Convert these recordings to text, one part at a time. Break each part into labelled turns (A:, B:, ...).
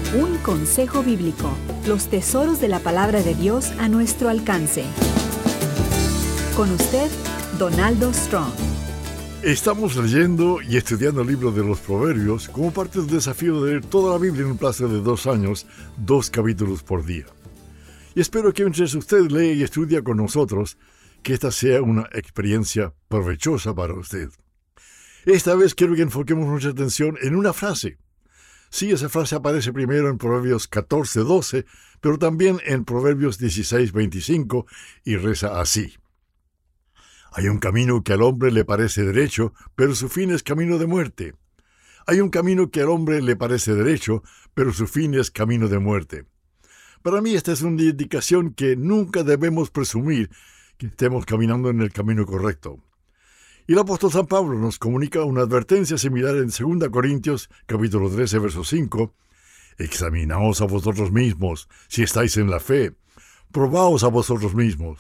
A: Un consejo bíblico. Los tesoros de la palabra de Dios a nuestro alcance. Con usted, Donaldo Strong.
B: Estamos leyendo y estudiando el libro de los Proverbios como parte del desafío de leer toda la Biblia en un plazo de 2 años, 2 capítulos por día. Y espero que mientras usted lee y estudia con nosotros, que esta sea una experiencia provechosa para usted. Esta vez quiero que enfoquemos nuestra atención en una frase. Sí, esa frase aparece primero en Proverbios 14:12, pero también en Proverbios 16:25 y reza así. Hay un camino que al hombre le parece derecho, pero su fin es camino de muerte. Hay un camino que al hombre le parece derecho, pero su fin es camino de muerte. Para mí esta es una indicación que nunca debemos presumir que estemos caminando en el camino correcto. Y el apóstol San Pablo nos comunica una advertencia similar en 2 Corintios, capítulo 13, verso 5. Examinaos a vosotros mismos, si estáis en la fe. Probaos a vosotros mismos.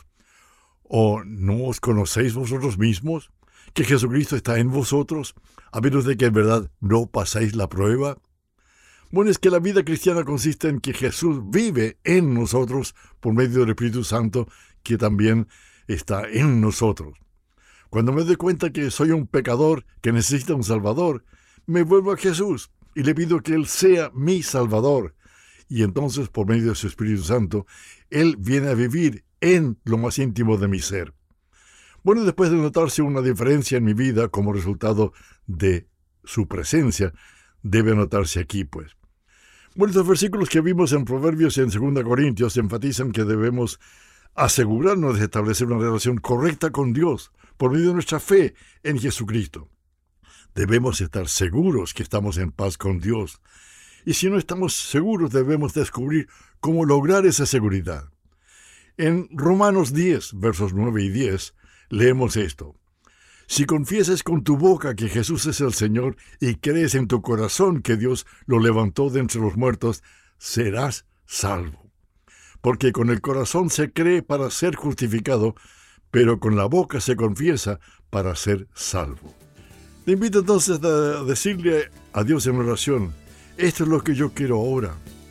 B: ¿O no os conocéis vosotros mismos? ¿Que Jesucristo está en vosotros, a menos de que en verdad no pasáis la prueba? Bueno, es que la vida cristiana consiste en que Jesús vive en nosotros por medio del Espíritu Santo, que también está en nosotros. Cuando me doy cuenta que soy un pecador que necesita un Salvador, me vuelvo a Jesús y le pido que Él sea mi Salvador. Y entonces, por medio de su Espíritu Santo, Él viene a vivir en lo más íntimo de mi ser. Bueno, después de notarse una diferencia en mi vida como resultado de su presencia, debe notarse aquí, pues. Bueno, estos versículos que vimos en Proverbios y en 2 Corintios enfatizan que debemos asegurarnos de establecer una relación correcta con Dios por medio de nuestra fe en Jesucristo. Debemos estar seguros que estamos en paz con Dios. Y si no estamos seguros, debemos descubrir cómo lograr esa seguridad. En Romanos 10, versos 9 y 10, leemos esto. Si confiesas con tu boca que Jesús es el Señor y crees en tu corazón que Dios lo levantó de entre los muertos, serás salvo. Porque con el corazón se cree para ser justificado, pero con la boca se confiesa para ser salvo. Te invito entonces a decirle a Dios en oración, esto es lo que yo quiero ahora.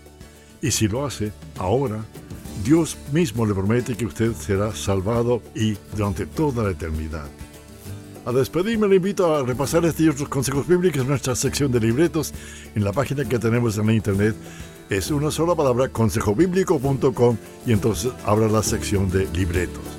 B: Y si lo hace ahora, Dios mismo le promete que usted será salvado y durante toda la eternidad. A despedirme le invito a repasar este y otros consejos bíblicos en nuestra sección de libretos en la página que tenemos en la internet. Es una sola palabra, consejobiblico.com, y entonces abra la sección de libretos.